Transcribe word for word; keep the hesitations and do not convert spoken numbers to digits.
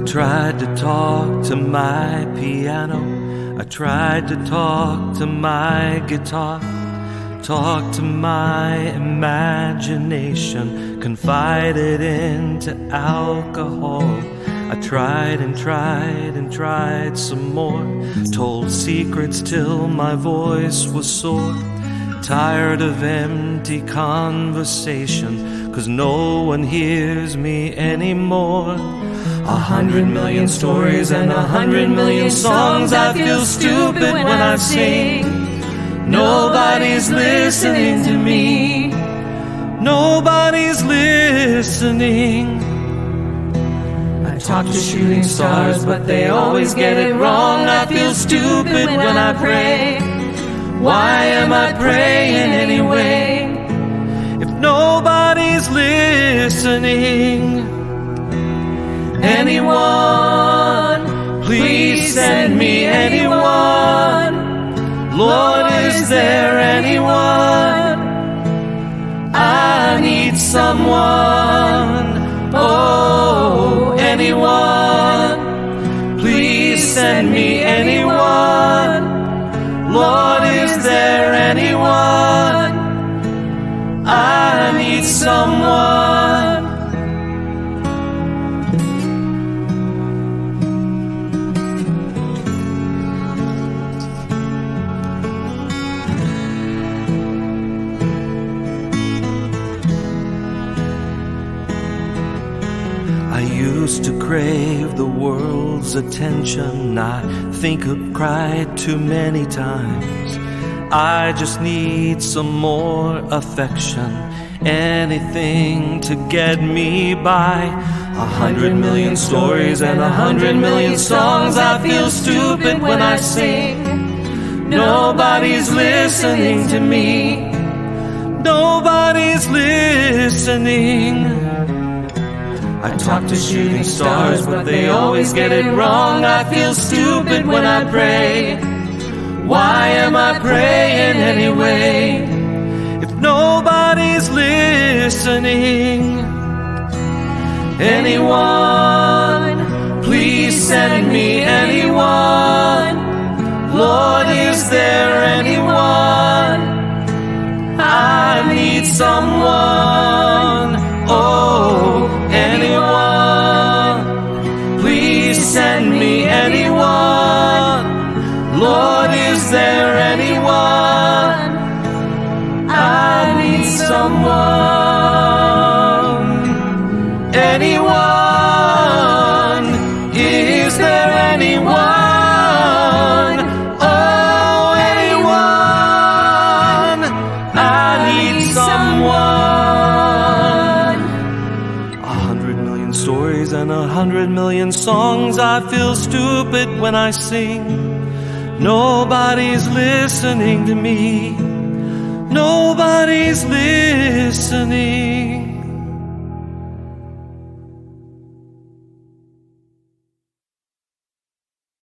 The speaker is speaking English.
tried to talk to my piano, I tried to talk to my guitar, talk to my imagination, confided into alcohol. I tried and tried and tried some more, told secrets till my voice was sore. Tired of empty conversation, 'cause no one hears me anymore. A hundred million stories and a hundred million songs, I feel stupid when I sing. Nobody's listening to me, nobody's listening. I talk to shooting stars, but they always get it wrong. I feel stupid when I pray. Why am I praying anyway, if nobody's listening? Anyone, please send me anyone. Lord, is there anyone? I need someone. Oh, anyone, please send me anyone. Lord, is there anyone? I need someone. I used to crave the world's attention. I think I've cried too many times. I just need some more affection, anything to get me by. A hundred million stories and a hundred million songs, I feel stupid when I sing. Nobody's listening to me, nobody's listening. I talk to shooting stars, but they always get it wrong. I feel stupid when I pray. Why am I praying anyway, if nobody's listening? Anyone, please send me anyone. Lord, is there anyone? I need someone. Oh, anyone, please send me anyone. Lord, is there anyone? I need someone. Anyone, is there anyone? Oh, anyone, I need someone. A hundred million stories and a hundred million songs, I feel stupid when I sing. Nobody's listening to me, nobody's listening.